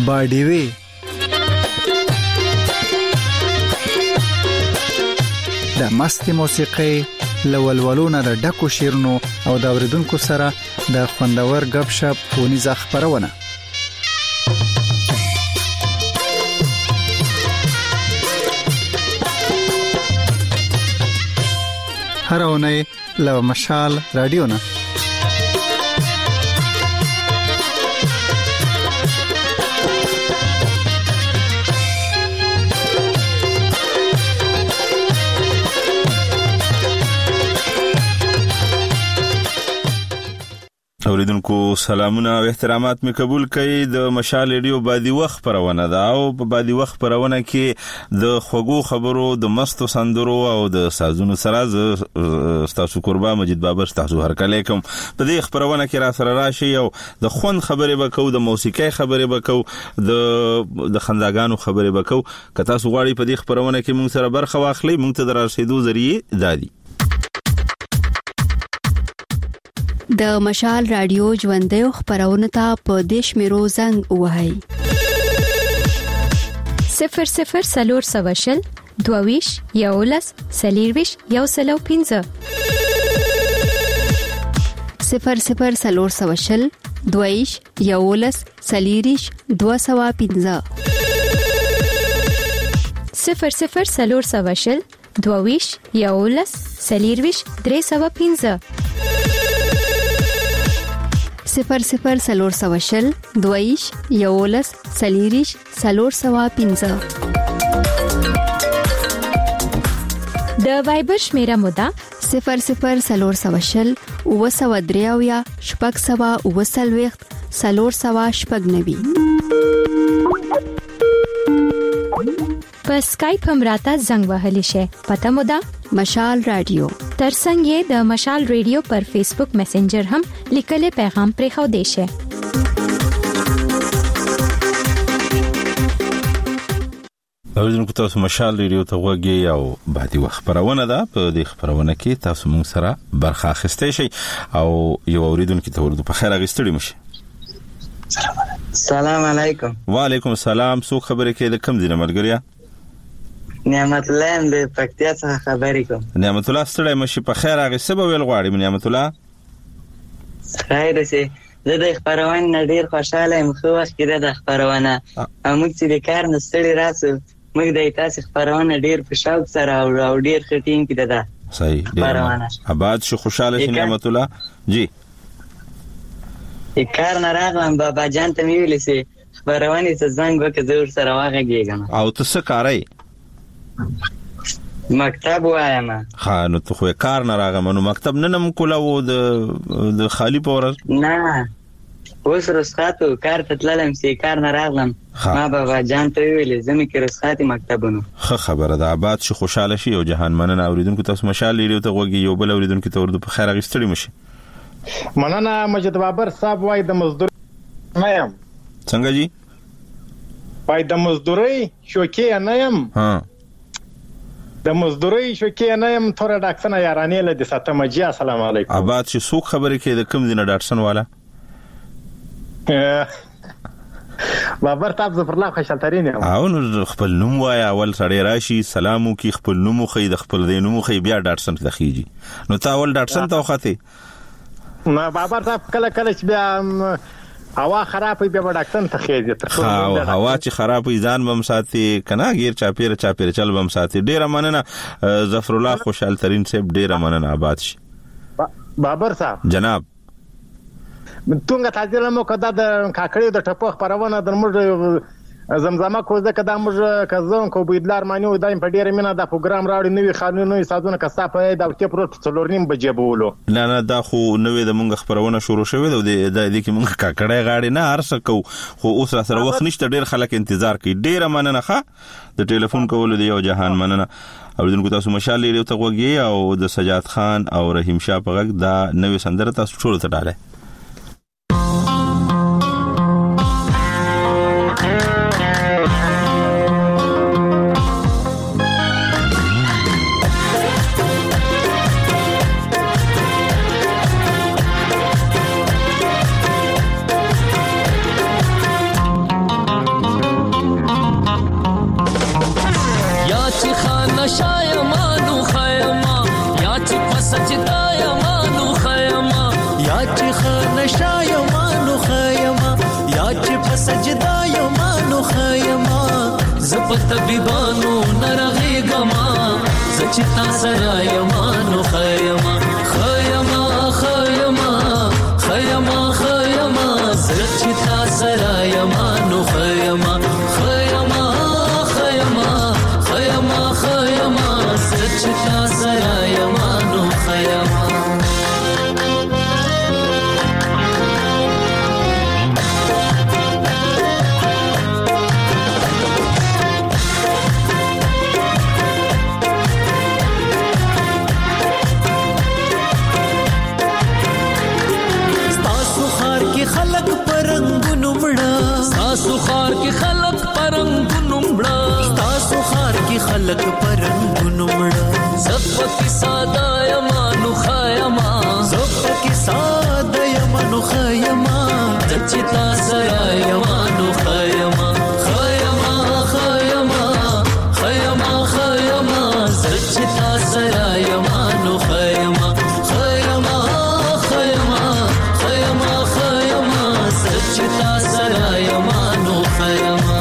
باډیوي د مست موسیقي لولولونه د ډکو شیرونو او د اوریدونکو سره د خوندور غب شپ ونیزه خبرونه هر اونۍ له مشال رادیو نه اوریدونکو سلامونه او احترامات می قبول کړئ د مشال ریډیو بادي وخت پرونه ده او په بادي وخت پرونه کې د خوږو خبرو د مستو سندرو او د سازونو سره تاسو قربا مجید بابر تاسو هر کله کوم په دې خبرونه کې را سره راشي او د خوند خبرې وکاو د موسیقي خبرې وکاو د خنداګانو خبرې وکاو که تاسو غواړئ په دې خبرونه کې موږ سره برخه واخلئ موږ ته دررسېدو ذریعہ دادي د مشال رادیو ژوندۍ خبرونه ته په دیش میرو زنګ وهاي 00 سلور سواشل دوویش یولس سلیرویش یوسلو 15 00 سلور سواشل دوویش یولس سلیریش 215 00 سلور سواشل دوویش یولس سلیرویش 315 00 سلور سواشل دویش یولس سلیریش سلور سوا 15 د وایبر شمیره مودا 00 سلور سواشل وسودریاویا شپږ سوا وسلويخت سلور سوا شپږ نوي په اسکایپ هم راته زنګ وهلی شي پته مودا مشال رادیو ترڅنګ د مشال ریډیو پر فیسبوک میسنجر هم لیکل پیغام پرې خو دی شي اوریدونکو تاسو مشال ریډیو ته وګورئ او بعدي وخت پرونه ده په دې خبرونه کې تاسو موږ سره برخه اخیستئ شئ او یو اوریدونکو ته ورته په خیر اغستړي مشي سلام علیکم وعلیکم السلام سو خبرې کې د کم دینه مرګریا نعمت الله د پکتیا څخه خبرې کوم نعمت الله ستړی مشي په خیر هغه سبب ویل غواړم نعمت الله خیر سي زه د خبرونه ډیر خوشاله یم خو وخت کې د خبرونه موږ چې د کار نستړي راسو موږ د تاسو خبرونه ډیر په شوق سره او ډیر خټین کې ده صحیح خبرونه آباد شو خوشاله شي نعمت الله جی کار نه راغلم بابا جان ته ویل سي خبرونه څه زنګ وکړ زور سره واغږیږم او تاسو کارای مکتب وایم نو ته خو کار نه راغم نو مکتب نه نم کولاو د خالی پور نه اوس رسخاتو کار ته تللم سي کار نه راغلم ما بابا جان ته ویل زمي کې رسخاتي مکتبونو خبره ده آباد شي خوشاله شي او جهان مننه اوریدونکو تاسو مشال لري ته وګي یو بل اوریدونکو ته ورته په خیر غستړي مشي مننه مجید بابر صاحب وای د مزدور نه يم څنګه جی وای د مزدوري شوکې نه يم ها د مزدوري شوکې نه يم تور ډاکټر یارانې له د ساتمه جی السلام علیکم آباد شي سوق خبره کې د کم دینه ډاکټر والا بابر تاسو زفر الله خوشالترین او نو خپل نوم وای اول سړی راشي سلامو کی خپل نوم خو د خپل دینو خو بیا ډاکټر ته خيږي نو تا اول ډاکټر ته وخته ما بابر صاحب کله چې بیا هوا خراب وي بیا ډاکټر ته خېږي هوا چې خراب وي ځان بم ساتي کنه غیر چاپیر چل بم ساتي ډیر مننه ظفر الله خوشالترین صاحب ډیر مننه آباد شي بابر صاحب جناب تونګه تاجر مو کدا د کاکړې د ټپخ پرونه د موږ زمزمه کوزه کدا موږ کزون کو بيدلار مانیو دایم په ډیره مینا د پروګرام راوړي نوې قانوني سازونه کسا په د ټپروت څلورنیم بجې بولو نه دا خو نوې د مونږ خبرونه شروع شوه د دې کې مونږ کاکړې غاړي نه ارسه کو خو اوس را سره وخت نشته ډیر خلک انتظار کوي ډیره مننه ښه د ټلیفون کولو دی یو جهان مننه اوریدونکو تاسو مشال لري ته وګي او د سجاد خان او رحیم شاه په غږ دا نوې سندره تاسو ټول ته ډاله یا چې خنشا یمانو خیما یا چې په سجدا یمانو خیما زپ طبيبانو نرغي گما زچتا سرا یمانو خیما خیما خیما خیما خیما زچتا سرا یمانو خیما خیما خیما خیما خیما زچتا سرا یمانو خیما خلق پرنګونو مړه تاسو خار کې خلق پرنګونو مړه تاسو خار کې خلق پرنګونو مړه زپ کې ساده یمانو خیما زپ کې ساده یمانو خیما دچتا سرا یمانو خیما خیما خیما خیما خیما دچتا سرا یمانو خیما خیما خیما خیما سچتا سرا یمانو خیما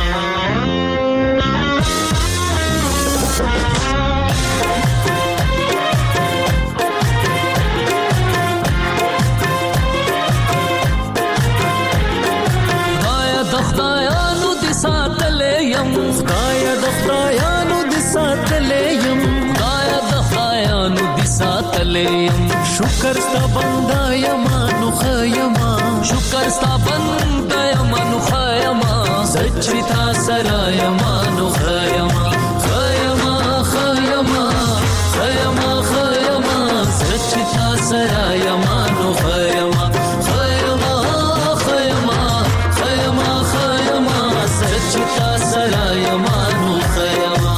خدایا د خدایانو د ساتلې يم خدایا د خدایانو د ساتلې يم خدایا د خدایانو د ساتلې يم شکر ستا بندا یمانو خیما شکر ستا بندا یمانو خیما سچتا سرا یمانو خیما خیما خیما خیما خیما سچتا سرا یمانو خیما خیما خیما خیما خیما سچتا سرا یمانو خیما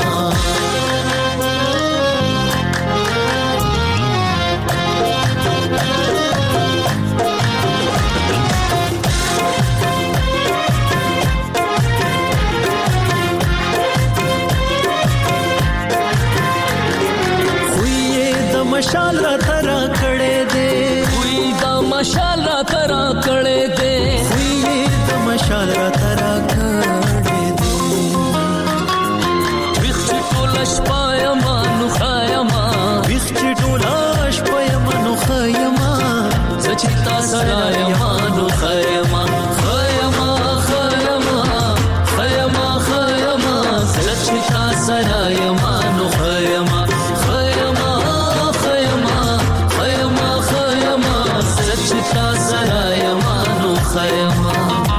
مشال را ترا کړه دے وی دا مشال را ترا کړه دے وی دا مشال را ترا کړه دے وخت ټولش پایمانو خیما وخت ټولش پایمانو خیما سچتا سرا یمانو خیما خیما خیما خیما خیما سچتا سرا یمانو خیما سچتا سرا یمانو خیما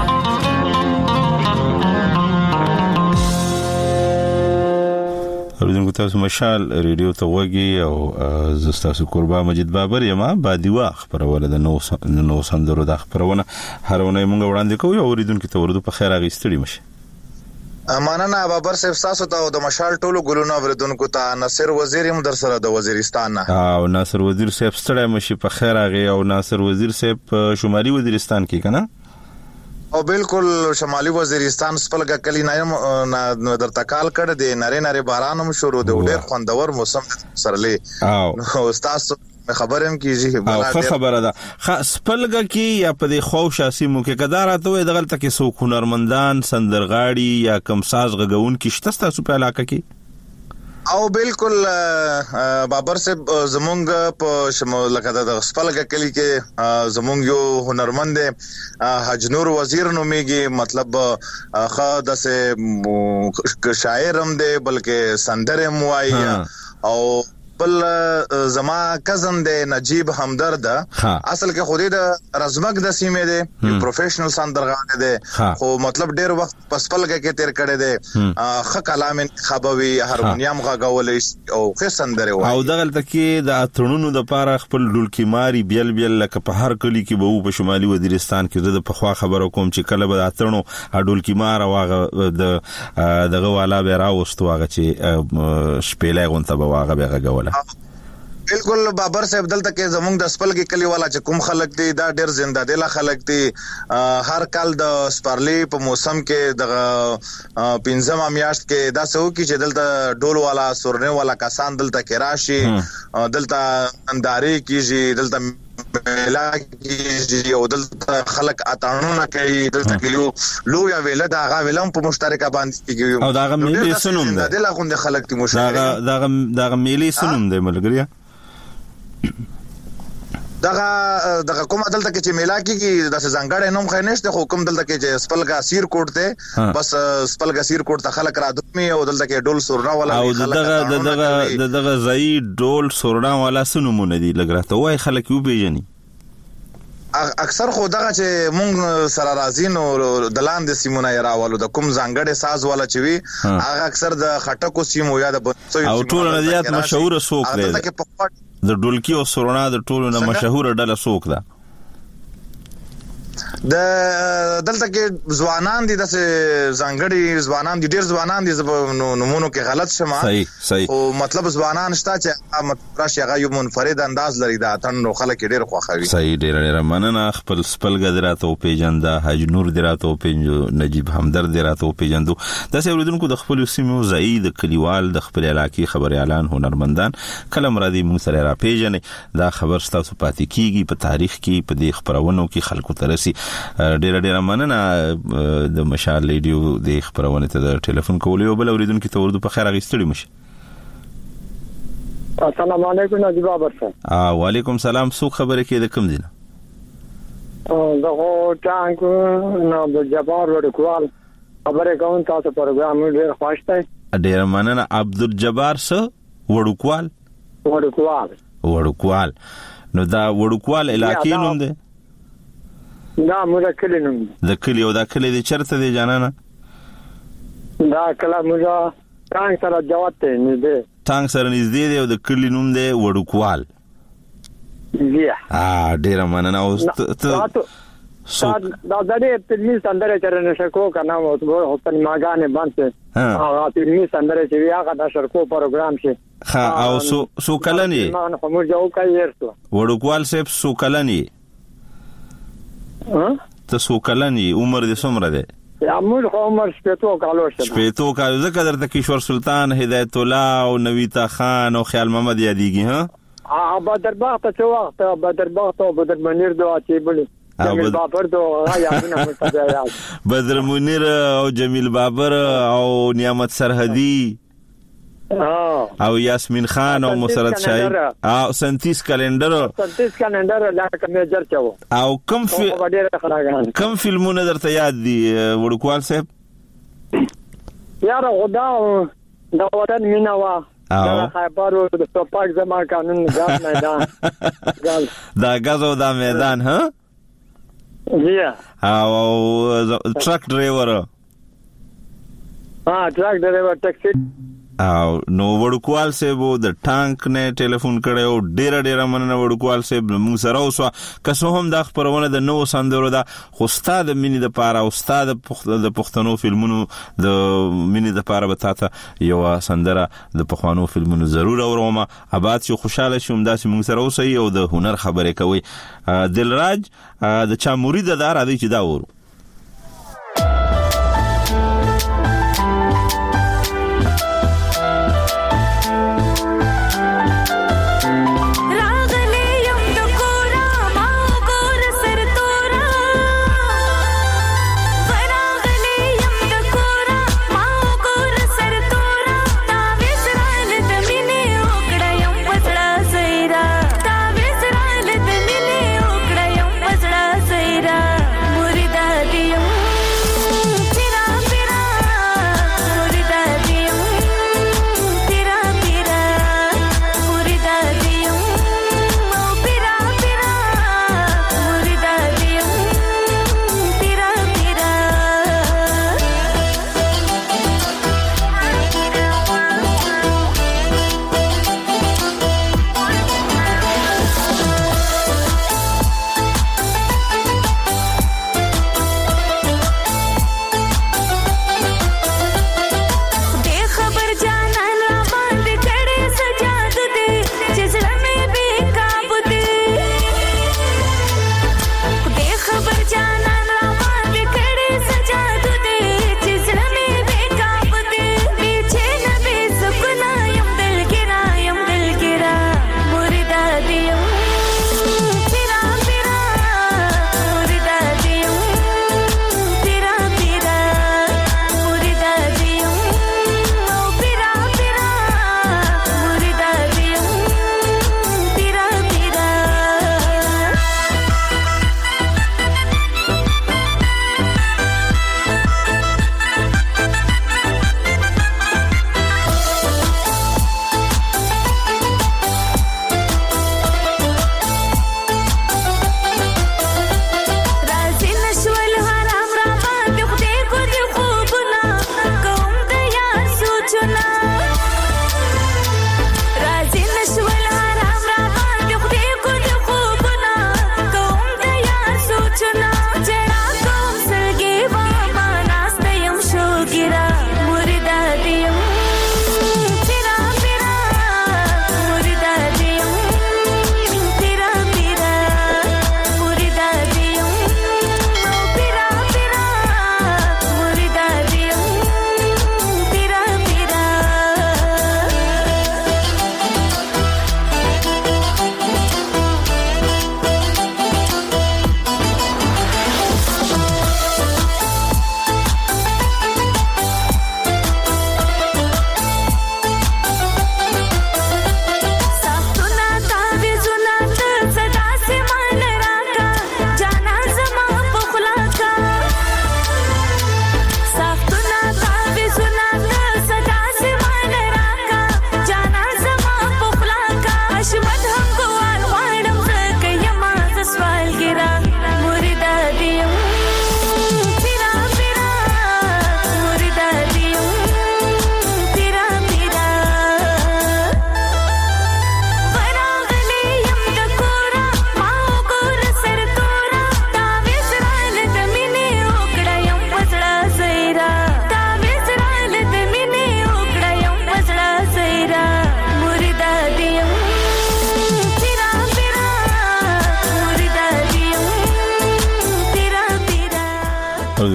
اوریدونکو تاسو مشال ریډیو ته وګي او زستاسو قربا مجید بابر یم بادي واخ خبرونه د نو سندرو د خبرونه هرونه مونږ وړاندې کوو اوریدونکو ته ورته په خیر اغستړي مشه امانه بابر صاحب تاسو ته د مشال ټولو ګلونو اوریدونکو ته ناصر وزیر هم در سره د وزیرستان نه او ناصر وزیر صاحب ستړی مشي په خیر اغه او ناصر وزیر صاحب شمالي وزیرستان کې کنه او بالکل شمالي وزیرستان سپلګه کلی نه در تکال کړه د نری بارانم شروع د ډېر خوندور موسم سرلې او تاسو خبرم کیږي او خبره ده سپلګه کې یا په د خو شاسي مو کې کدارته وي دغلت کې سو هنرمندان سندرغاړي یا کم ساز غږون کې شته تاسو په علاقه کې او بالکل بابر صاحب زمونږ په لکه د سپلګه کلی کې زمونږ یو هنرمند حج نور وزیر نوميږي مطلب خاصه سه شاعر هم دی بلکې سندر هم وایي او بل زما کزن دی نجیب همدرد اصل کې خودی د رزمک د سیمه دی پروفیشنل سندرغاړی دی خو مطلب ډیر وخت پسپلګه کې تیر کړی دی خ کلام خبوي هارمونیم غاولې او خ سندره وای او دغلت کې د اترونو د پاره خپل ډولکی ماری بیل لکه په هر کلی کې به په شمالي وزیرستان کې د پخوا خبرو کوم چې کله به اترونو ډولکی مار واغه دغه والا به راوستو هغه چې شپېلې غونته به واغه به غوله بالکل بابر صاحب دلته کې زمونږ د سپلګي کلی والا چې کوم خلک دي دا ډېر زنده دي خلک دي هر کال د سپارلی په موسم کې د پنځم میاشت کې دا سو کې چې دلته ډول والا سورنه والا کسان دلته کې راشي دلته انداري کیږي دلته ویلا کې یو دلته خلک اتاڼونه کوي دلته کې یو لویا ویلا دا غا ویلم په مشترکه باندې کیږي او دا غ ملي سنوم ده د لغوند خلک تی مشترکه دا ملي سنوم ده ملګریا دغه کوم دلته کې چې میلا کې د ځنګړې نوم خنهشته حکم دلته کې چې سپلګا سیر کوټ ته بس سپلګا سیر کوټ ته خلک را دومي او دلته کې ډول سورنا ولا او دغه ځای ډول سورنا ولا سنومونه دي لګراته وای خلک یو پیژني اکثر خو دغه چې مونږ سره راځین او د لاندې سیمونه راوالو د کوم ځنګړې ساز والا چې وي هغه اکثر د خټکو سیمو یا د بنسوي او ټول ندیات مشهور سوق دی د ډولکی او سورنا د ټولو نه مشهور ډله سوق ده د دلته کې ځوانان دي د ځنګړي ځوانان دي ډېر ځوانان دي نمونه کې غلط شمه صحیح او مطلب ځوانان شته چې متراشي هغه یو منفرد انداز لري دا تنو خلک ډېر خوخوي صحیح ډېر مننه خپل سپلګ دراته او پیجنده حج نور دراته او پیجو نجیب همدرد دراته او پیجندو د سیوریدونکو د خپل سیمو زید کلیوال د خپل علاقې خبر اعلان هنرمندان کلم را دي مون سره را پیجنې دا خبر ستاسو پاتې کیږي په تاریخ کې په دې خبرونو کې خلکو ترسي ډېر مننه د مشال ریډیو د خبرونه ته د ټلیفون کولو بل اوریدونکو ته ورته په خیر غوښتلی مشه السلام علیکم نجیب بابر صاحب وعلیکم سلام سو خبره کې د کوم دینه دغه ټانک نو د جبار ورکوال خبره کوم تاسو پروګرام ډېر خوښته ډېر مننه عبدالجبار سره وړوکوال نو دا وړوکوال علاقې نوم دی دا موږ کلی نوم د کلی او دا کلی د چرته دی جانانه دا کله موږ ټانک سره جوات ته نږدې ټانک سره نږدې دی او د کلی نوم دی وړوکوال ډېر مننه او دا دې فلمي سندره چرنه شکو کنه او هوتن ماګانه باندې هغه فلمي سندره چې هغه د شرکو پروګرام شي او سو کلنی ما موږ جو کوي وړوکوال صاحب سو کلنی ته سو کلنی عمر دې څومره دی عمر عمر شپېتو کالو ځکه درته کشور سلطان هدایت الله او نویتا خان او خیال محمد یادېږي بدرباغ ته څه وخت بدرباغ ته بدر منیر دوه چې بلی جمیل بابر دوه یادونه مې بدر منیر او جمیل بابر او نعمت سرحدی او یاسمین خان او مسرت شاهین او سنتیس کلندر لکه میجر چاو او کم فلمونه درته یاد دي وړوکوال صاحب یاره خدا د وطن مینا وا دا خیبر د توپاک زما قانون غاز میدان دا غاز او دا میدان ها او ټرک ډرایور ټرک ډرایور ټیکسی او نو وړوکوال صاحب د ټانک نه ټلیفون کړو ډېر مننه وړوکوال صاحب موږ سره اوسه که هم د خبرونه د نو سندرو دا خو استاد مینې د پاره استاد د پښتنو فلمونو د مینې د پاره بتاته یو سندره د پښتنو فلمونو ضرور اورومه آباد شو خوشاله شوم داسې موږ سره اوسه او د هنر خبرې کوي دلراج د چا مرید دار ادي چې دا ورو मुरीदा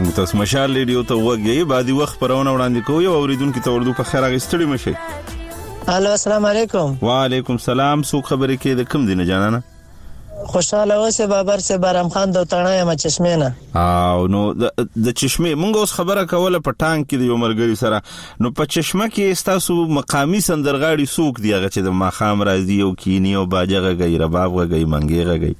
موږ تاسو مشال ریډیو ته وګورئ بعدي وخت پرونه وړاندې کوو یو اوریدونکو ته اردو په خیر اغستړي مشي. الو السلام علیکم. وعلیکم السلام. څوک خبرې کې د کوم دینه جانانه؟ خوشاله اوسه بابر سے بارم خان د تڼه ما چشمه نه. او نو د چشمه مونږ اوس خبره کوله په ټانک کې د یو مرګري سره نو په چشمه کې تاسو مقامی سندرغاړي څوک دی هغه چې د ماخام راځي او کینی او باجغه غي رباب غي منګي غي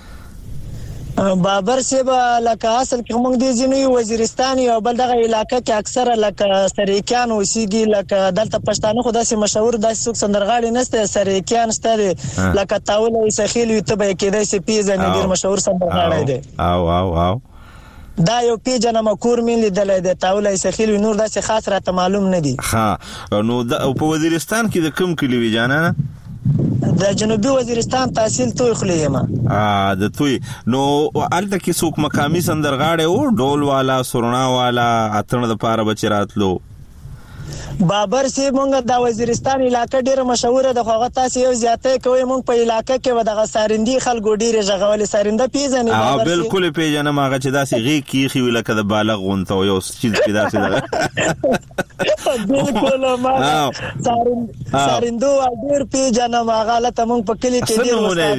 بابر سے لکه اصل کې موږ د ځینې وزیرستان او بل دغه علاقې کې اکثره لکه سریکان اوسېږي لکه دلته پښتانه خو داسې مشهور داسې څوک سندرغاړي نشته سریکان شته لکه تاول سخیل وي ته به کېدای شي پیژنې ډېر مشهور سندرغاړی دی او دا یو پیژنه مکور مين لیدل دی تاول سخیل وي نور داسې خاص راته معلوم نه دي. ها نو په وزیرستان کې د کوم کلی وی جانانه؟ د جنوبي وزیرستان تحصیل توي خلیما د توي نو الته کې څوک مقامی سندرغاړي او ډول والا سرنا والا اتن د پاره بچراتلو بابر سی مونږ د وزیرستان علاقې ډیره مشهوره ده خو تاسو یو زیاته کوي مونږ په علاقې کې ودغه سارندې خلکو ډیره ژغولې سارنده پیژنې بابر سی بالکل پیژنم هغه چې داسې غي کیخي ولکه د بالغ غونته یو چیز کې داسې ده بالکل ما سارندو ډیر پیژنم هغه لته مونږ په کلی کې ډیر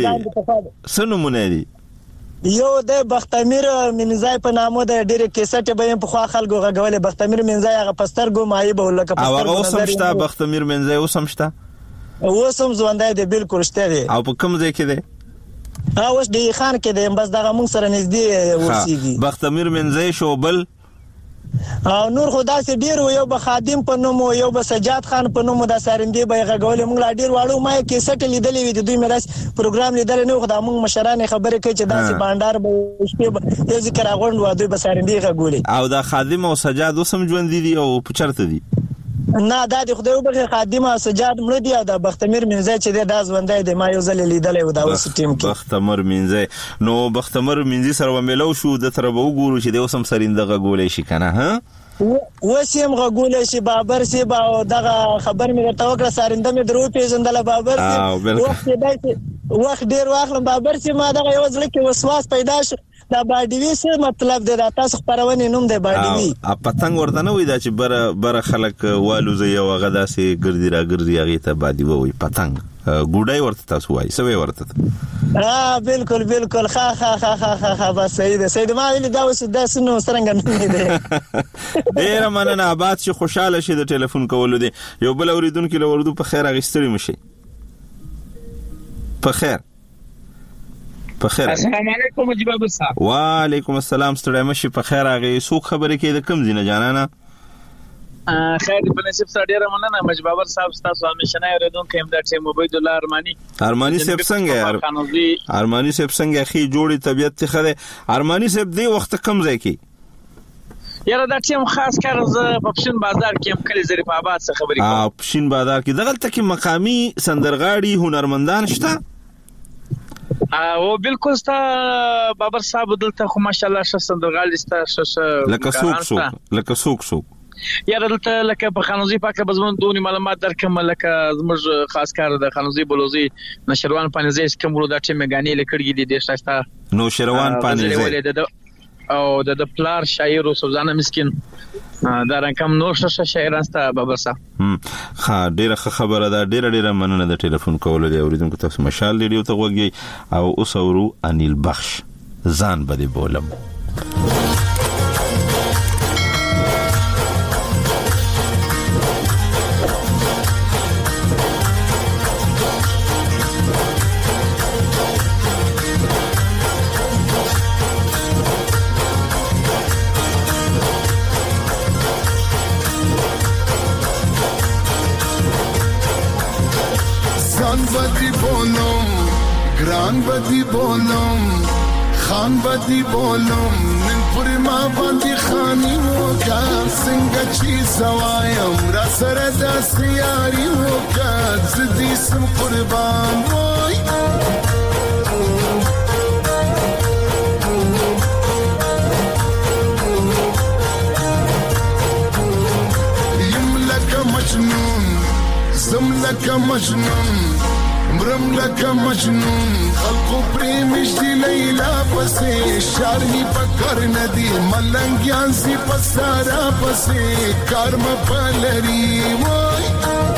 سنمونه دي یو د بختامیر منځای په نامو د ډېر کیسټ به په خوا خلکو غږولې بختامیر منځای هغه پستر ګو مای به لکه پستر او اوسم شته بختامیر منځای اوسم شته اوسم ځوندای دی بالکل شته دی او په کوم ځای کې دی اوس دی خان کې دی بس دغه مونږ سره نږدې ورسیږي بختامیر منځای شوبل او نور خدا سي ډیر یو به خادم په نوم یو به سجاد خان په نوم د سارندې به غږولې مونږ لا ډیر واړو ما کې سټ لیدلې وي د دوی مې داس پروګرام لیدل نه خو د مونږ مشران خبرې کوي چې داسې باندار به شپې یو ذکر غونډ و دوی به سارندې غږولې او د خادم او سجاد وسم ژوند دي او پچرته دي نه دا د خدای وبخښه خادم او سجاد مړ دی او د بختامیر منځای چې د ځوندای د ما یو ځل لیدلې و دا اوس ټیم کې بختامیر منځای نو بختامیر منځي سره وملو شو د تر به وګورو چې د اوسم سرینده غږولې شي کنه ها وسیم غږولې شي بابر سی با دغه خبر مې ورته وکړه سارنده مې درو پیژندل بابر سی وخت ډیر واخلم بابر سی ما دغه یو ځل کې وسواس پیدا شو دا باډیوي څه مطلب دی دا تاسو خبرونه نوم دی باډیوي پتنګ ورته نه وای دا چې بر خلک والو زه یو غدا سي ګرځي را ګرځي هغه ته باډیوي وای پتنګ ګوډای ورته تاسو وای سوي ورته بالکل بالکل خا بس سید ما ویل دا اوس د سنو سرنګ نه دی ډیر مننه آباد شي خوشاله شي د ټلیفون کولو دی یو بل اوریدونکو له وردو په خیر اغستړي مشي په خیر السلام علیکم جواب صاحب وعلیکم السلام ستړی مشي په خیر هغه سو خبرې کې د کم دینه جانانه خیر په نصیب سره ډیره مننه مجبابر صاحب تاسو همیشه اوریدونکو هم د ټیم عبید الله ارمانی صاحب څنګه ارمانی صاحب څنګه اخی جوړی طبيعت ته خره ارمانی صاحب دی وخت کم ځای کې یاره دا ټیم خاص کار ز په پښین بازار کې هم کلی ظریف آباد څخه خبرې کوم پښین بازار کې دغه تکي مقامی سندرغاړي هنرمندان شته او بالکل ستا بابر صاحب دلته خو ماشاءالله سندرغاړي ستا لکه سوق یا دلته لکه په خانوزي پاکه بزمن دونی معلومات درکم لکه زموږ خاص کار د خانوزي بلوزي نشروان پانیزي کومو د ټیم غاني لکړګي دي د شاستا نو شروان پانیزي او د پلار شاعر او سوزانه مسكين دا رقم نور شاعران ستا بابا صاحب ها ډیره خبره ده ډیره مننه د ټلیفون کولو دی اوریدونکو تاسو مشال ریډیو ته وګورئ او اوسورو انیل بخش ځان بده بولم بدی بولم خان بدی بولم من پر ما باندې خاني وکا څنګه چې زوایم را سره د سیاري وکا زدي سم قربان وای یم لکه مجنون زم لکه مجنون مرم لکه مجنون خلقو پریمش دی لیلا پسې شارمی پکر ندی ملنګیان سی پسارا پسې کارم پلری وای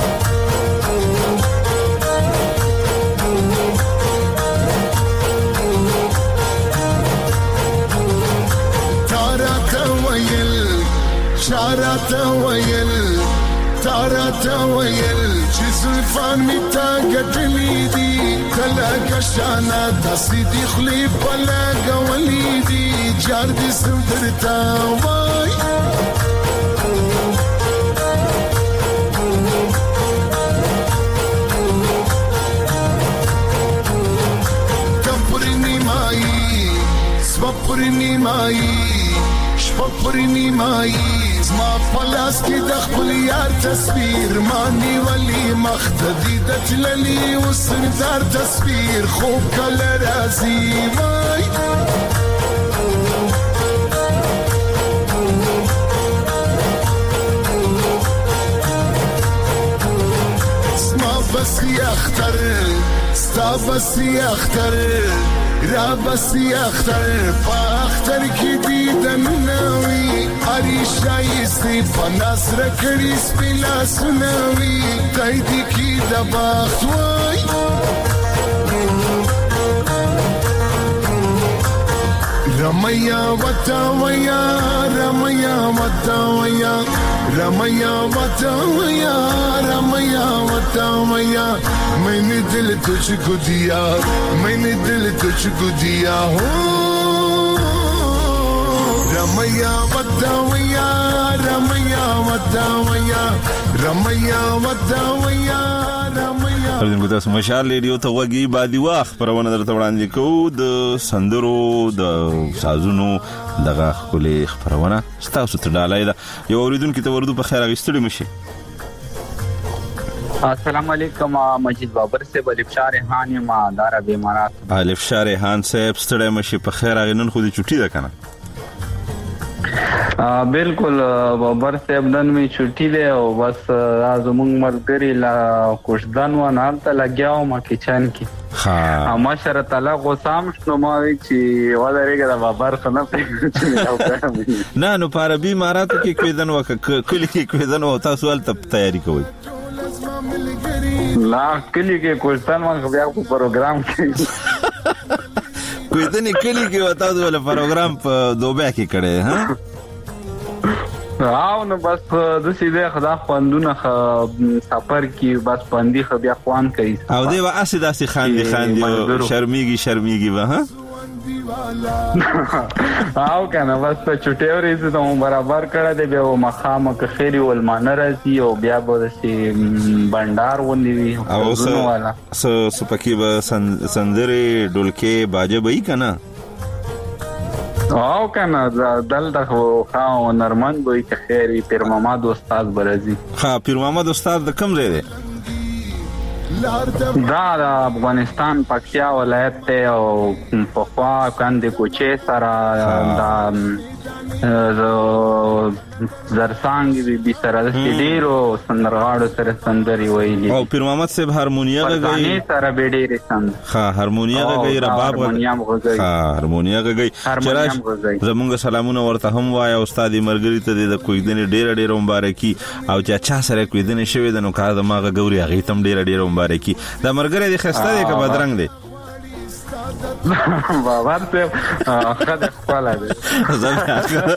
تارا تویل چې زلفان می تا ګټلې دي کله کشانا داسې دی خلی پلا غولې دي جار دې سندرتا وای تپرنی مای سپرنی مای شپرنی مای ما پلاس کی د خپل یار تصویر مانی ولی مختدی د تللی وسردار تصویر خوب کله رازی وای اسما بسی اختر ستا بسی اختر را بسی اختر پا اختر کی دیدن نوی اری شایستی پا نصر کری سپیلا سنوی تایدی کی دباخت وای رمیا وطاویا رمیا وطاویا رمیا وطاویا رمیا وطاویا میں نے دل تجھ کو دیا میں نے دل تجھ کو دیا ہو رمیا وطاویا رمیا وطاویا رمیا وطاویا پردیم کو تاسو مشال ریډیو ته وګي بادي واخ پرونه درته وړاندې کوو د سندرو د سازونو دغه خپل خبرونه ستاسو ته ډالای دا یو اوریدونکو ته ورودو په خیر غوښتل مشي. السلام علیکم مجید بابر سے الفشار ریحان ما دار بیمارات الفشار ریحان صاحب ستړی مشي په خیر غنن خو دې چټي ده کنه بالکل بابر صاحب نن می چھٹی ده او بس زمونږ ملګری لا کوشدان و نه ته لګیاو ما کچن کې ها ما شر تعالی غوسام شنو ما چې ولرګه د بابر خنه په نه نو پر بیماراتو کې کویدن وک کلی کې کویدن او تاسو ول ته تیاری کوئ لا کلی کې کوشدان ما بیا په پروګرام کې کویدن کلی کې وتا ول پروګرام په دوبه کې کړي ها نو بس د سیده خدا خوندونه سفر کی بس باندې خو بیا خوان کوي او دی وا اسید اسی خاندي شرمېږي به ها او کنه بس ته چټي ورې ته برابر کړه دی بیا مخامه که خيري ول مان راځي او بیا به سي بندر ونی او سو پکې به سندري ډولکې باجه به کنه او کنه دلته خو خاو نرمن دوی که خیری پیر محمد استاد برازي ها پیر محمد استاد د کوم ځای دی دا افغانستان پکتیا ولایت ته او په خوا کاندې کوچې سره دا زرسانګ به سره د ډیرو سندرغاړو سره سندري ویلي او پیر محمد صاحب هارمونیا غږی سره به ډیرې سند ها هارمونیا غږی رباب غږی ها هارمونیا غږی چرای زمونږ سلامونه ورته هم وای او استاد مرګری ته د کویدنې ډیره مبارکي او چا سره کویدنې شوی د نو کار د ماغه ګوري هغه تم ډیره مبارکي د مرګری د خسته دی که بدرنګ دی بابا ته خدای خپل دی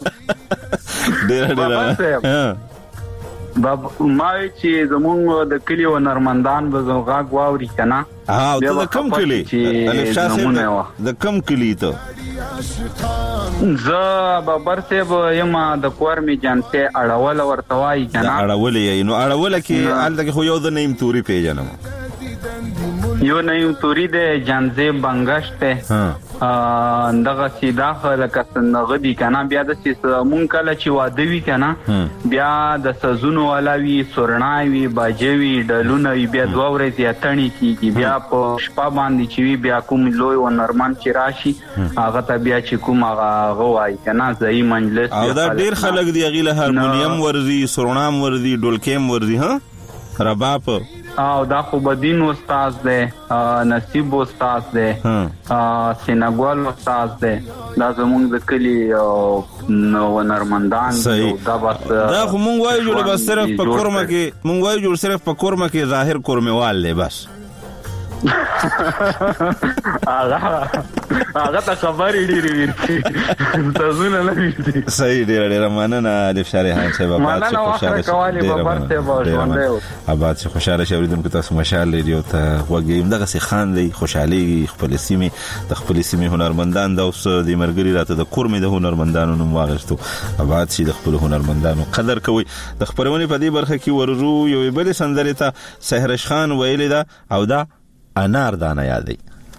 ډیره باب ما چې زمونږ د کلی و نرمندان به زوغاګ واوري کنه ها ته د کم کلی الف شاسه د کم کلی ته ز بابر صاحب یما د کورمی جانته اړول ورتوای کنه اړول یې نو اړول کې الته خو یو د نیم توري پیژنم یو نیم توري د جانزه بنگشته دغه سیدا خلک څنګه دی کنه بیا د مونږ کله چې واده وی کنه بیا د سزونو علاوه سورناوي باجوي ډلونه بیا دوه ورځې اتنی کیږي بیا په شپه باندې چې بیا کوم لوی و نرمان چې راشي هغه ته بیا چې کوم هغه غوای کنه ځای مجلس او دا ډیر خلک دی غیله هارمونیم ورزي سورنام ورزي ډولکیم ورزي ها رباب او دا خوبدین استاد دی نصیب استاد دی سینګوال استاد دی دا زمونږ د کلی هنرمندان دا بس دا خو مونږ وایو جوړ بس صرف په کورمه کې مونږ وایو جوړ صرف په کورمه کې ظاهر کورموال دی بس هغه ته خبرې ډېرې ورکړي تاسو نه لوي صحیح ډېر مننه د شریحان صاحب آباد چې خوشاله شي اوریدونکو تاسو مشال ریډیو ته وګورئ دغه سي خان دی خوشحالي خپل سیمه د خپل سیمه هنرمندان د اوس د مرګري راته د کورمې د هنرمندانو نوم واغستو آباد شي د خپل هنرمندانو قدر کوي د خبرونه په دې برخه کې وررو یو بل سندره ته سحرش خان ویلې ده او دا انار دانه یادی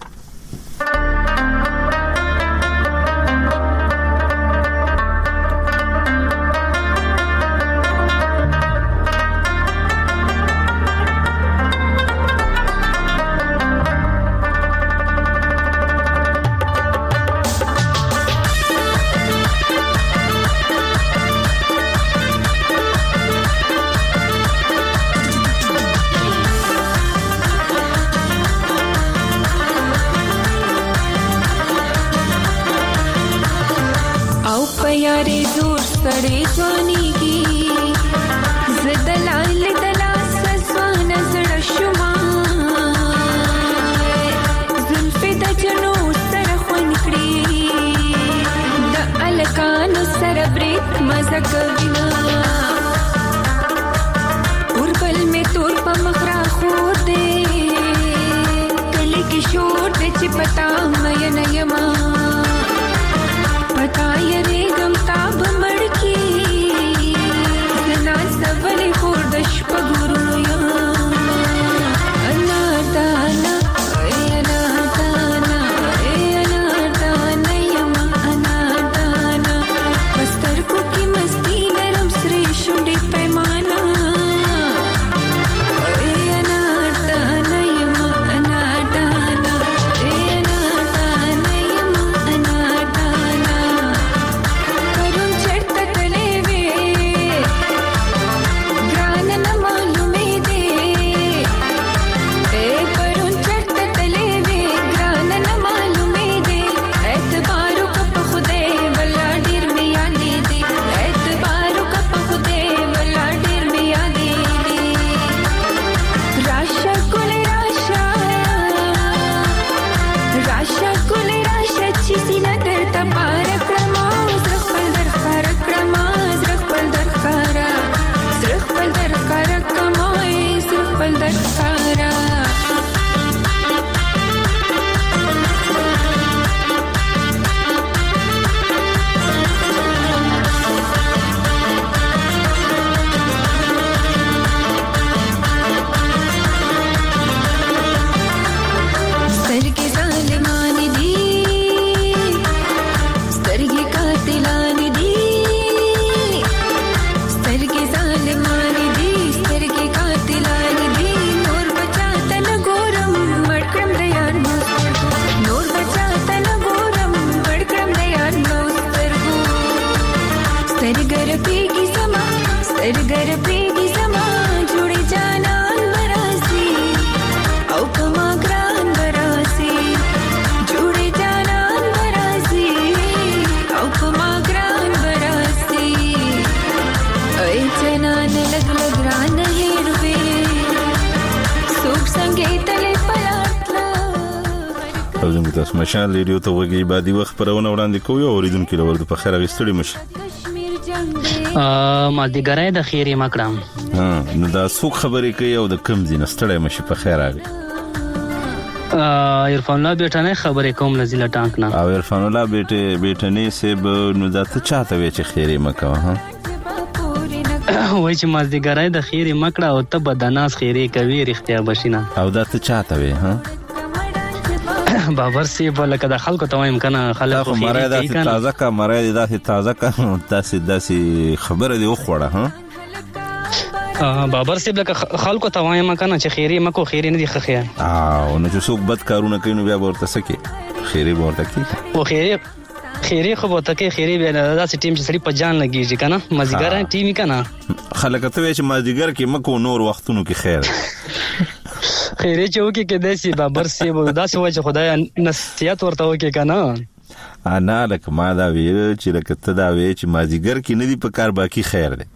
تاسو مشال ریډیو ته وګورئ بعدي وخت پرونه وړاندې کوي او اوریدونکو له ورته په خیر غوښتلی مشه ما دې ګرای د خیرې مکړم نو دا څوک خبرې کوي او د کم ځین ستړی مشه په خیر راغی عرفان الله بیٹانه خبرې کوم لزیله ټانک نه او عرفان الله بیٹنه سیب نو دا ته چاته وی چې خیرې مکو ها وای چې ما دې ګرای د خیرې مکړه او ته بدناس خیرې کوي رښتیا بشینه او دا ته چاته وی ها بابر سی بلکه د خلکو ته وایم کنه خلک خو مړی داسې تازه کا داسې خبره دی وخوړه ها بابر سی بلکه خلکو ته وایم کنه چې خیرې مکو خیرې نه دی خخیا او نو چې څوک بد کارونه کوي نو بیا ورته سکے خیرې ورته کی او خیرې خو ورته کې خیرې بیا داسې ټیم چې سړي په جان لګیږي کنه مزګر ټیمي کنه خلک ته چې مزګر کې مکو نور وختونو کې خیر خیره چې وکي کې داسي بابر سی داسې وای چې خدای نصیحت ورته وکي کنه انا لکه ما دا ویل چې لکه ته دا وی چې مازیګر کې نه دی په کار باقی خیر دی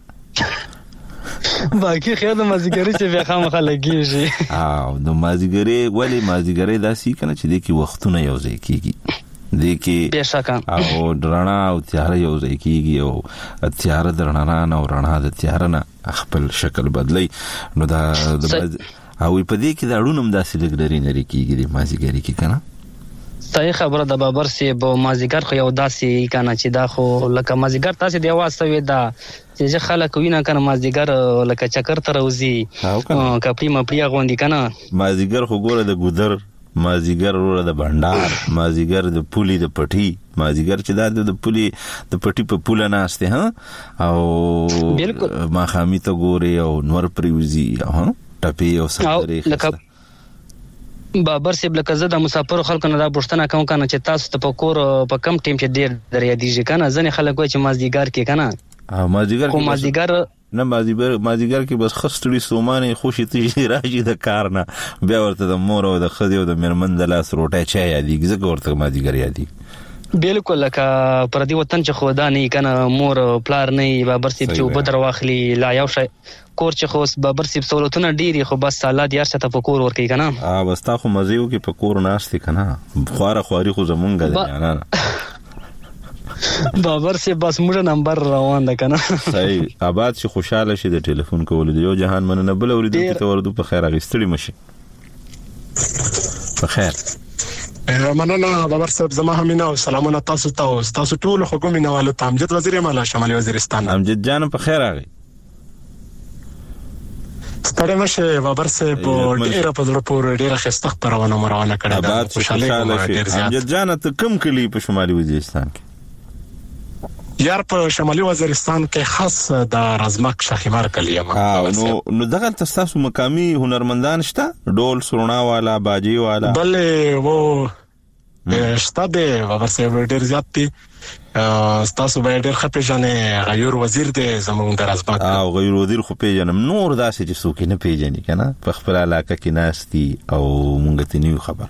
باقی خیر د مازیګری چې بیا خامخا لګیږي او د مازیګری ولی مازیګری داسې کنه چې د کی وختونه یو ځای کیږي د کی بشکا او درنا او تیار یو ځای کیږي او تیار درنا نه او رڼا د تیار نه خپل شکل بدلی نو دا او په دې کې دا ړونم داسې لګډري نری کیږي د مازیګری کې کنه صحیح خبره د بابر سی بو مازیګر خو یو داسې کنه چې دا خو لکه مازیګر تاسو دی आवाज سوي دا چې خلک وینا کنه مازیګر لکه چکر تر وزي کپړی مپړی غوندي کنه مازیګر خو ګوره د ګودر مازیګر وروره د بندار مازیګر د پولی د پټي مازیګر چې دا د پولی د پټي په پوله ناشته ها او ما خامي ته ګوري او نور پریوزي ها ټپي او سندري بابر سی بلکه زه د مسافر خلکو نه دا پوښتنه کوم کنه چې تاسو ته په کور په کم ټیم چې ډیر دریا دیږي کنه ځنه خلک وای چې مازیګر کې کنه مازیګر کې مازیګر نه مازیګر کې بس خستړي سومانه خوشي تیږي راځي د کار نه بیا ورته د مور او د خدي او د مرمن د لاس روټه چا یادېږي زه ورته مازیګر یادېږي بالکل لکه پر دې وطن چې خدا نه کنه مور پلار نه بابر سی چې وبدر واخلي لا یو شي کور چې خو بابر سی سہولتونه ډيري خو بس سالات یار څه ته په کور ورکی کنه بس تا خو مزيو کې په کور ناشتي کنه خواره خواري خو زمونږ دی نه بابر سی بس موږ نمبر روان ده کنه صحیح آباد شي خوشاله شي د ټلیفون کول دی یو جهان مننه بل اوریدل ته ورده په خیر اغستړي مشي په خیر مننه بابر صاحب زما همینه او سلامونه تاسو ته او تاسو ټول حکومت نواله امجد وزیر مالا شمالي وزیرستان امجد جان په خیر راغی ستړي مشه بابر صاحب ډیره په ډیره پور ډیره خسته خبرونه مروانه کړه دا خوشاله امجد جان ته کوم کلی په شمالي وزیرستان کې یار په شمالي وزیرستان کې خاص د رزمک شخیمار کلی ما نو دغه تاسو مقامی هنرمندان شته ډول سرونا والا باجی والا بل وو شته به بابر صاحب ډیر زیات دي تاسو به ډیر خپې جنې غیر وزیر دې زموږ د رزمک او غیر وزیر خو پیژنم نور داسې چې څوک نه پیژني کنه په خپل علاقه کې ناشتي او مونږ ته نیو خبر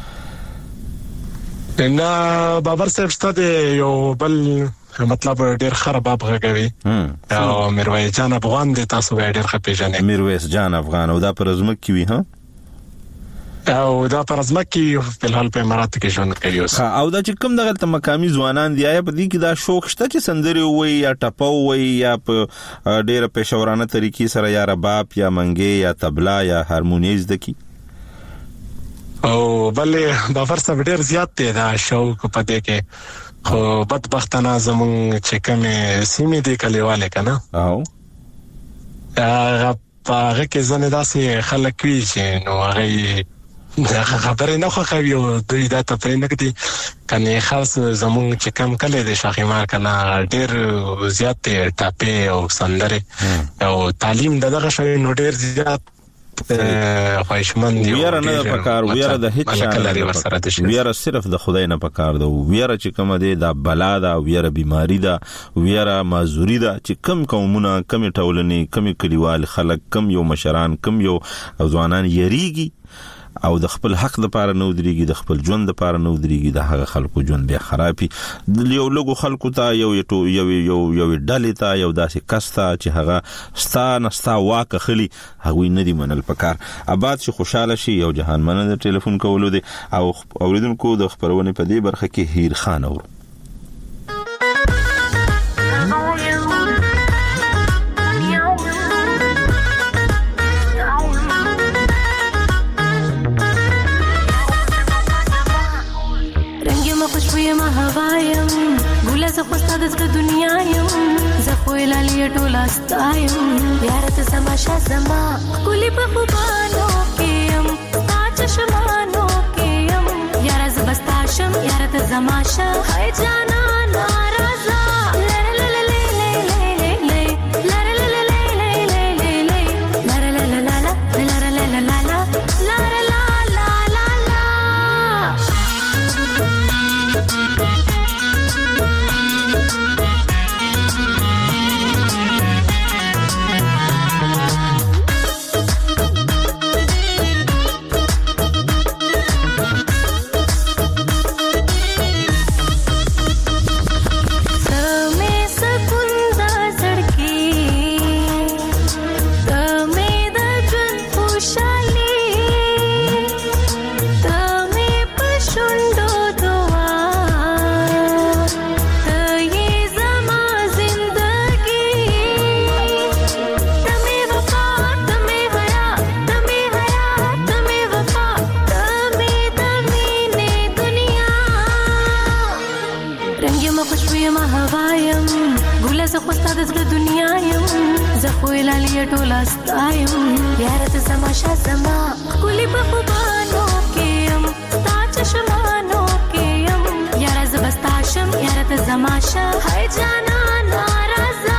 نه بابر صاحب شته یو بل مطلب ډیر خراب غږوي او میرویس جان افغان دې تاسو به ډیر خپې جنې میرویس جان افغان او دا پر رزمک کې وي ها او دا پر ازمکه په الحال په امارات کې ژوند کوي او دا چې کوم دغه مقامی ځوانان دی یا په دې کې دا شوق شته چې سندري وي یا ټپو وي یا په ډیره پېښورانه طریقې سره یا رباب یا منګي یا طبلا یا هارمونیز دکی او بلې بافر صاحب ډیر زیات دی دا شوق په دې کې خو بدبختانه زمون چې کومه سیمې دی کلیواله کنه او هغه کې زنه داسې خلک وی چې نو هغه خبرې نه خو کوي او دوی دا ته پرې نه کړي کنه خاص زمون چې کم کله د شاخیمار کنه ډیر زیات ټاپه او سندره او تعلیم دغه شوی نو ډیر زیات خوښمن دی ویره نه پکار ویره د هیڅ ویره صرف د خدای نه پکار ده ویره چې کوم دی دا بلا ده ویره بیماری ده ویره معذوری ده چې کم قومونه کم ټولنې کم کلیوال خلک کم یو مشران کم یو ځوانان یریږي او د خپل حق د پاره نو دريږي د خپل ژوند د پاره نو دريږي د هغه خلکو ژوند بیا خرابي یو لګو خلکو ته یو ډلې ته یو داسې کستا چې هغه ستا واکه خلی هغه نه دی منل پکار آباد شي خوشاله شي یو جهان مننه د ټلیفون کولو دی او اوریدونکو د خبرونه په دې برخه کې هیر خان اورو زخوستا د دنیا یم زخویل علی ټولا ستایم یار ته سماشا زما کلی په خوبانو کېم تا چشمانو کېم یار زبستا شم یار ته زماشا هاي جانا ناراضه خوشبوې ما هوایم ګوله زه خو ستا د زړه دنیا یم زه خو لالې ټوله ستا یم یاره ته زما شه زما ښکلې په خوبانو کې یم ستا چشمانو کې یم یاره زه به ستا شم یاره ته زما شه هی جانانه راځه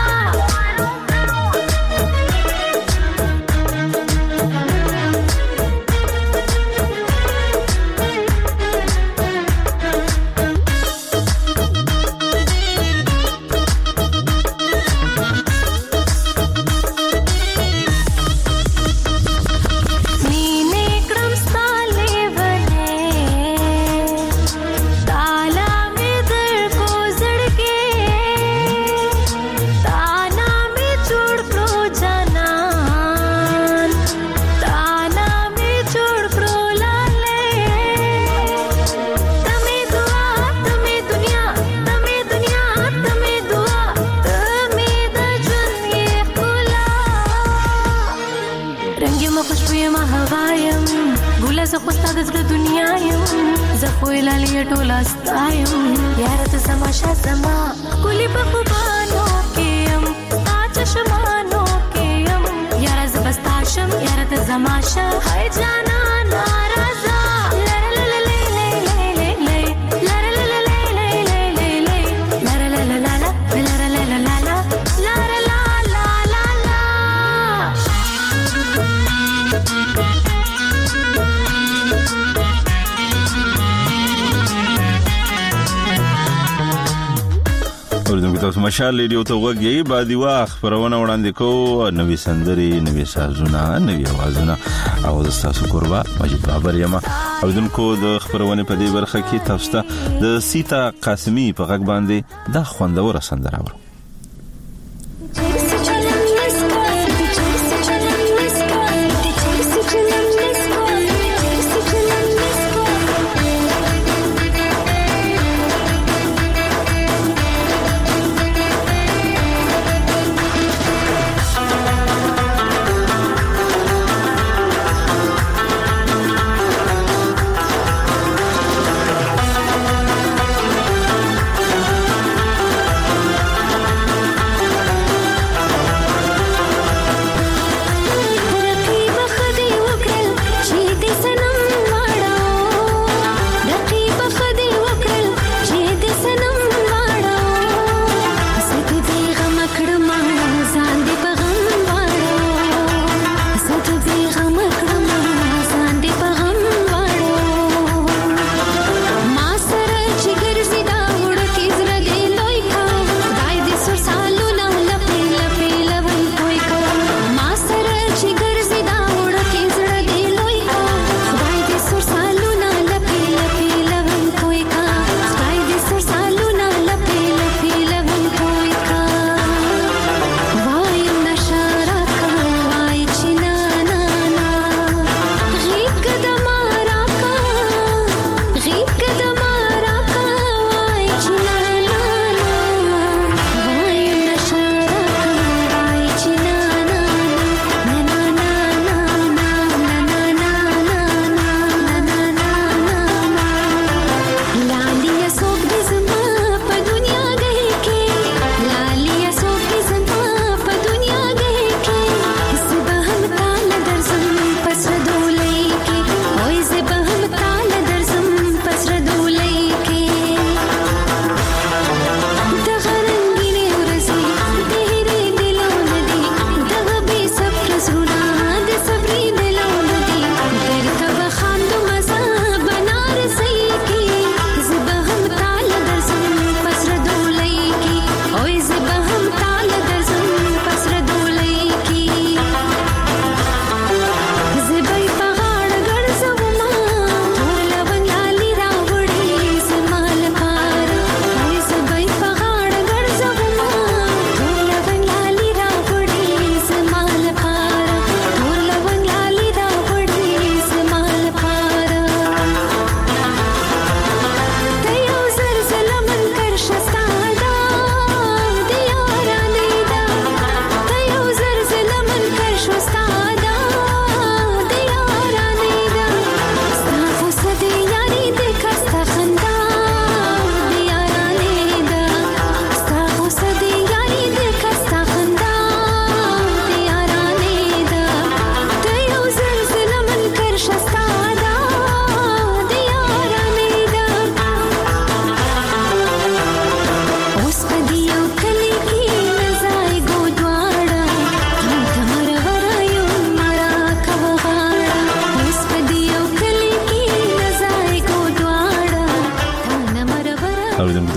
ټوله ستا یم یاره ته زما شه زما ښکلې په خوبانو کې یم ستا چشمانو کې یم یاره زه به ستا شم یاره ته زما شه هی جانانه راځه تاسو مشال ریډیو ته وګورئ بعدي وخت پرونه وړاندې کوو نوې سندري نوې سازونه نوې आवाजونه او تاسو قربا مجید بابر یم اوردونکو د خبرونه په دې برخه کې تاسو ته د سیتا قاسمی په غږ باندې د خوندور سندره اورو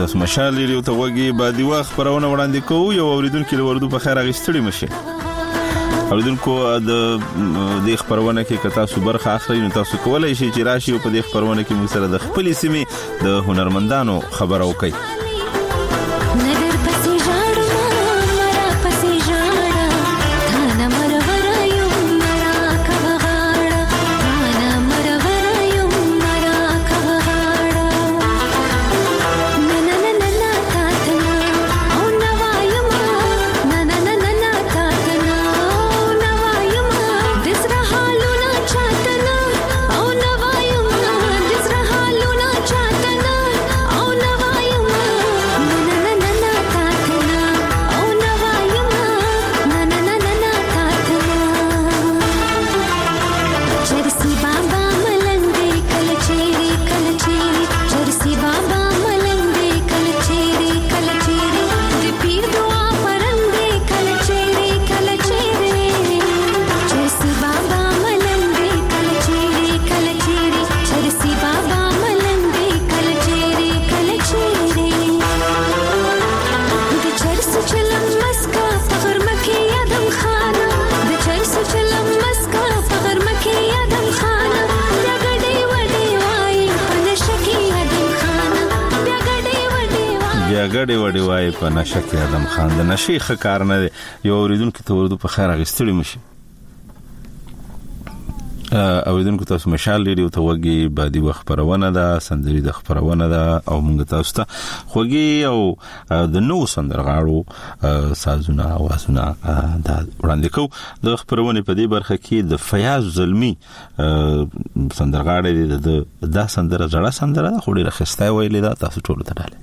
تاسو مشال ریډیو ته وګورئ بعد وخت خبرونه وړاندې کوو یو اوریدونکو له په خیر اغستړي مشه اوریدونکو د خبرونه کې کتا سو برخه اخلي نو تاسو کولای شئ چې راشي په دې خبرونه کې موږ سره د خپل سیمې د هنرمندانو خبرو کوي ګډې وډې وای په نشه کې ادم خان د نشي خکار نه یو اوریدونکو ته ورته په خیر اغستړي مشي اوریدونکو تاسو مشال ریډیو ته وګورئ بعدي وخت خبرونه ده سندري د خبرونه ده او موږ تاسو ته خوږی او د نو سندرغاړو سازونه اوازونه دا وړاندې کوو د خبرونه په دې برخه کې د فیاض زلمی سندرغاړي د سندره زړه سندره خو ډیره خسته ویلې ده تاسو ټول ته ډاله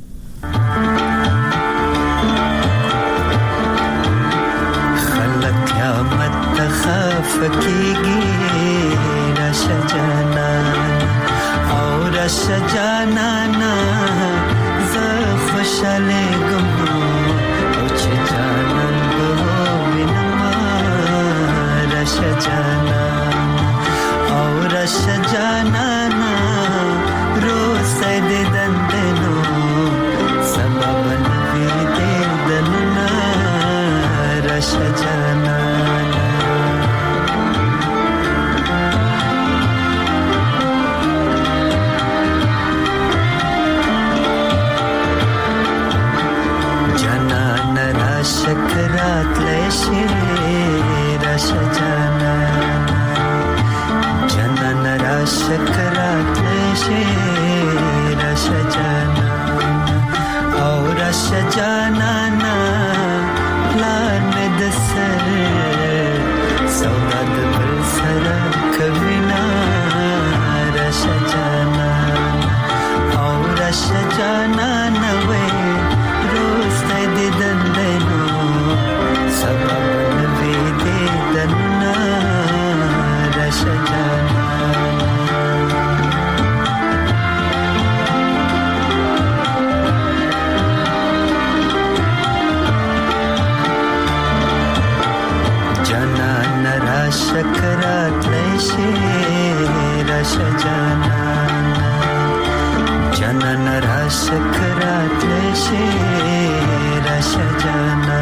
خلق قیامت تخاف کیږي راشا جانا او راشا جانا نا زه خوشاله ګم او چې جانان به وینم راشا جانا او راشا جانا نا روز دې دندنو سبب نوی دې دننا راشا جانا شکرات لشی راشا جانا جنان را شکرات لشی راشا جانا او راشا جانا نا پلان میں دسر سودا دبل سر کبینا راشا جانا او راشا جانا نوے روز دے دندنو سبب نوی دے دننا راشا جانا جانا نرا شکرات لیشی راشا جانا جانا نرا شکرات لیشی راشا جانا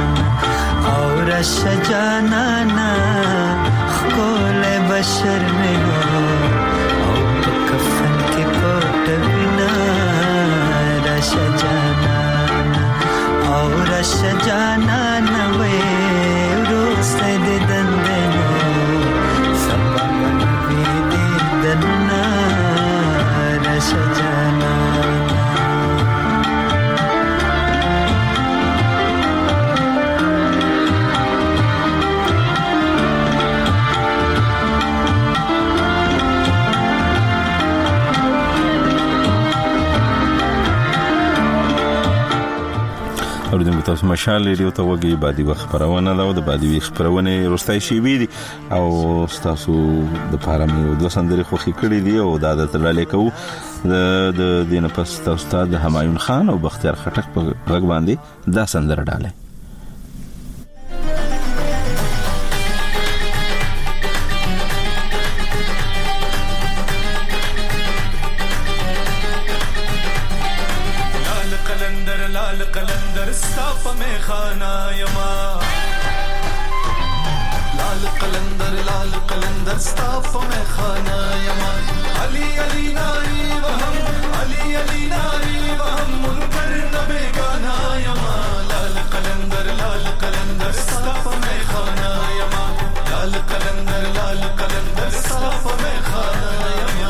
راشا جانا نا خکول بشر میں ہو او کفن کے پوٹ بنا راشا جانا او راشا جانا نا وے روز دے دندنو سبب نوی دے دننا راشا جانا اوریدونکو تاسو مشال ریډیو ته وګورئ بعدي وخت خبرونه دا د بعدي وخت خبرونه روستای شي وي او تاسو د پاره مې د سندري خوخي کړی دی او دا د تلالې کو د دینه پس تاسو ته د همایون خان او بختیار خټک په غږ باندې دا سندره ډاله لال قلندر ستا په میخانه یما لال قلندر ستا په میخانه یما علی علی ناری وهم علی علی ناری وهم منکر نبیگانا یما لال قلندر ستا په میخانه یما لال قلندر ستا په میخانه یما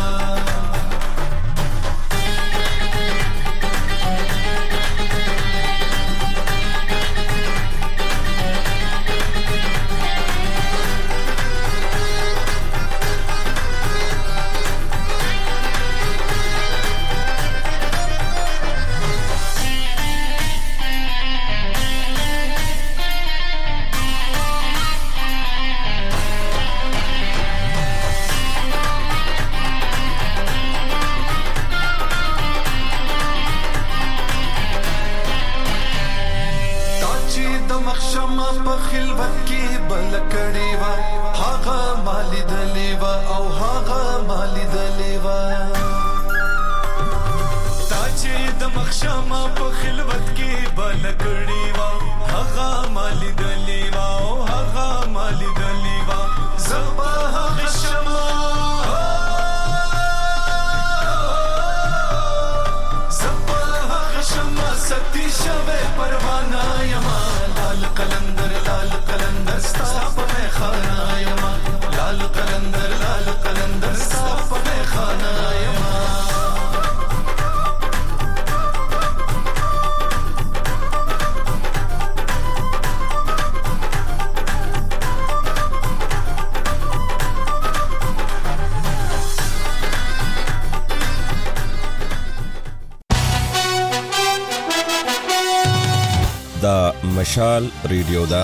مشال ریډیو دا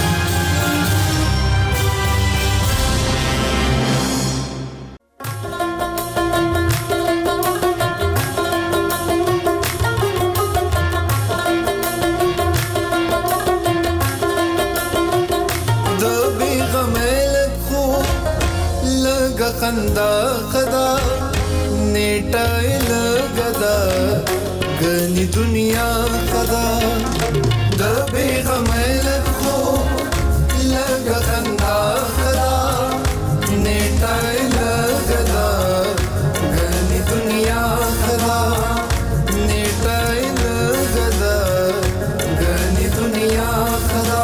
خندا خدا نیټه لګدا غني دنیا خدا د بیغمل خو لګ خندا خدا نیټه لګدا غني دنیا خدا نیټه لګدا غني دنیا خدا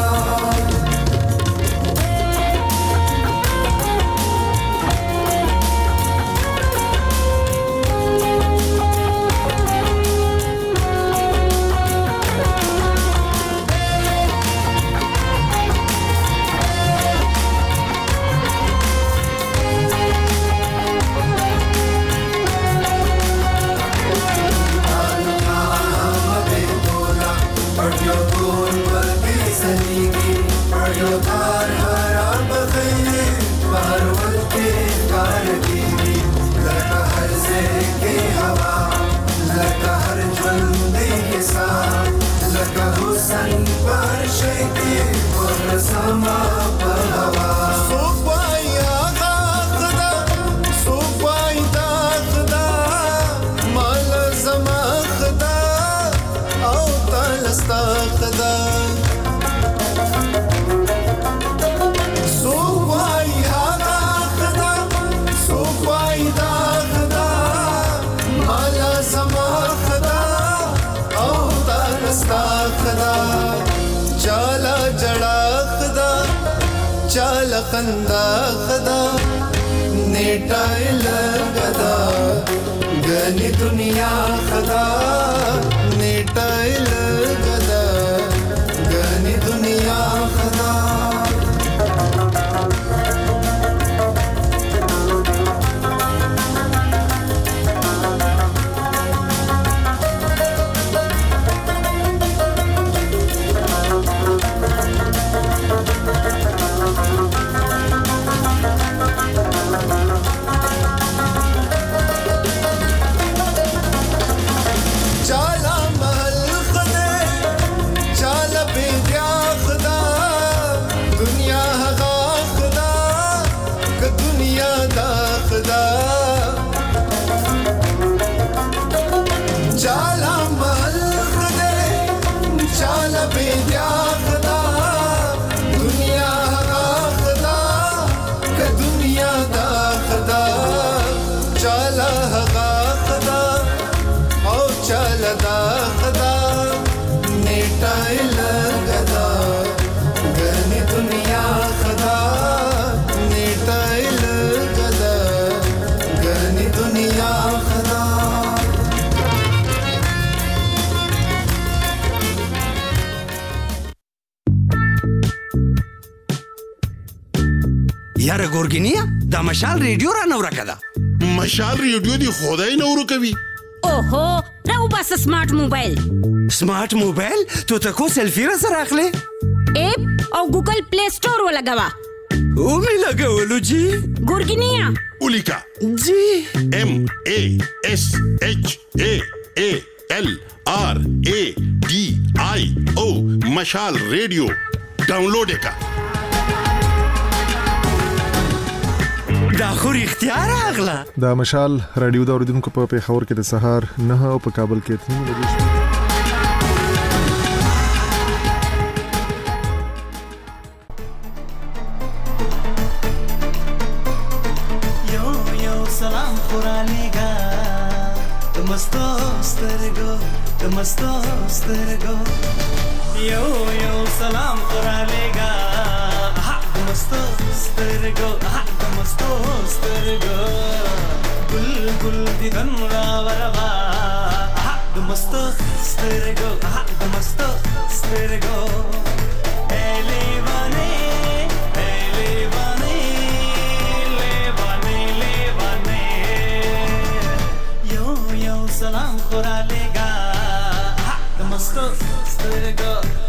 خندا خدا نیټه لګدا غني دنیا خدا نیټه لګدا غني دنیا خدا یاره ګورګینیا دا مشال ریډیو را نو راکده مشال ریډیو دی خدای نو ورکوي اوهو راو بس سمارټ موبایل تو ته کو سیلفی را سره اخلي اپ او ګوګل پلی سٹور ولګوا او می لګولو جی ګورګینیا اولیکا جی MASHALRADIO مشال ریډیو ډاونلوډ کا دا خو اختیار اغلا دا مشال رادیو دا اوریدونکو په پیښور کې د سهار 9 او په کابل کې 3 بجې یو سلام خورانېګا تمستو سترګو یو سلام خورانېګا تمستو سترګو گل دیدن را وروا دمستو سترګو یو سلام خورا لګا دمستو سترګو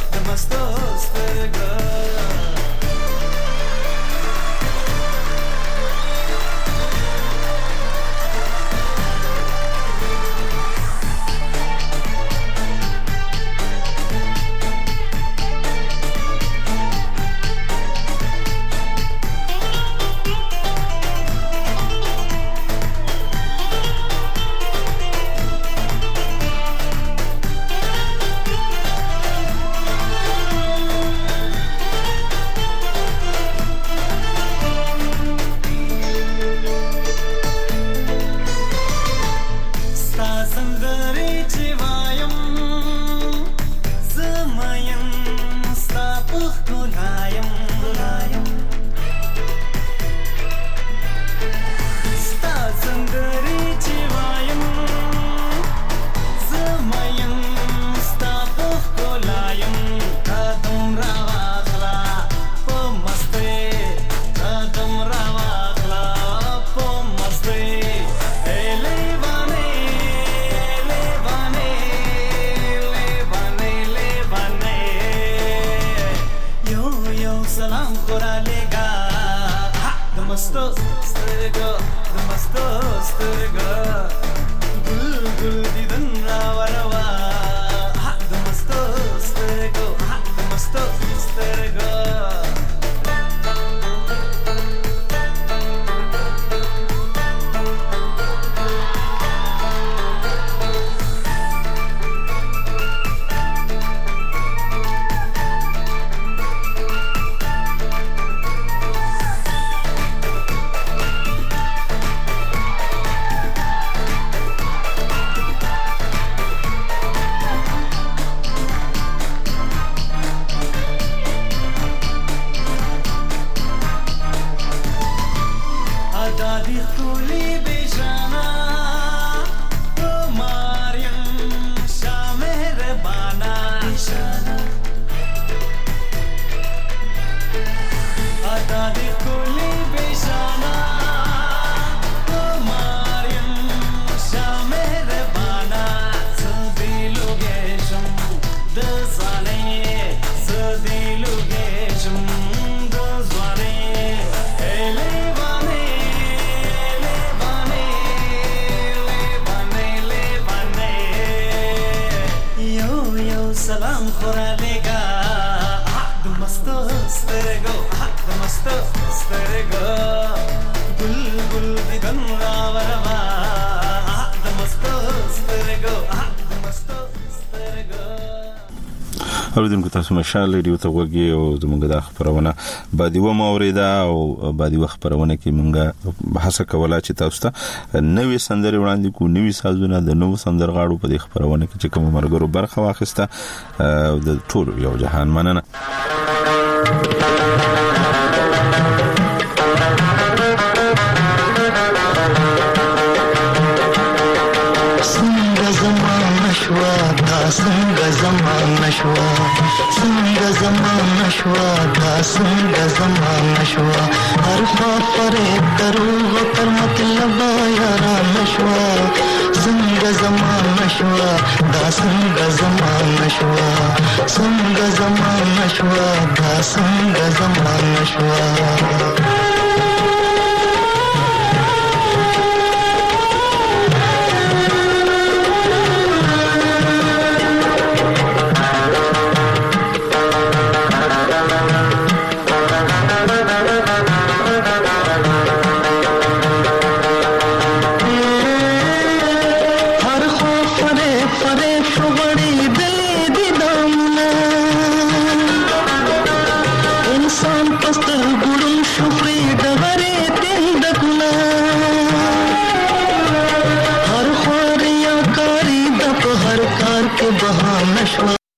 اوریدونکو تاسو مشال ریډیو ته وګورئ او زموږ د خبرونه بادیوه موریدا او بادیوه خبرونه کې مونږه بحث کوله چې تاسو ته نوې سندري وړاندې کو نوې سازونه د نوو سندرغاړو په دې خبرونه کې چې کوم مرګرو برخه واخیسته د ټول یو جهان مننه څنګه زما شوا څنګه زمانه شوا څنګه زمانه شوا دا څنګه زمانه شوا هر خوا پرې دروغ تر مطلب یاران شوا څنګه زمانه شوا دا څنګه زمانه شوا څنګه زمانه شوا دا څنګه زمانه شوا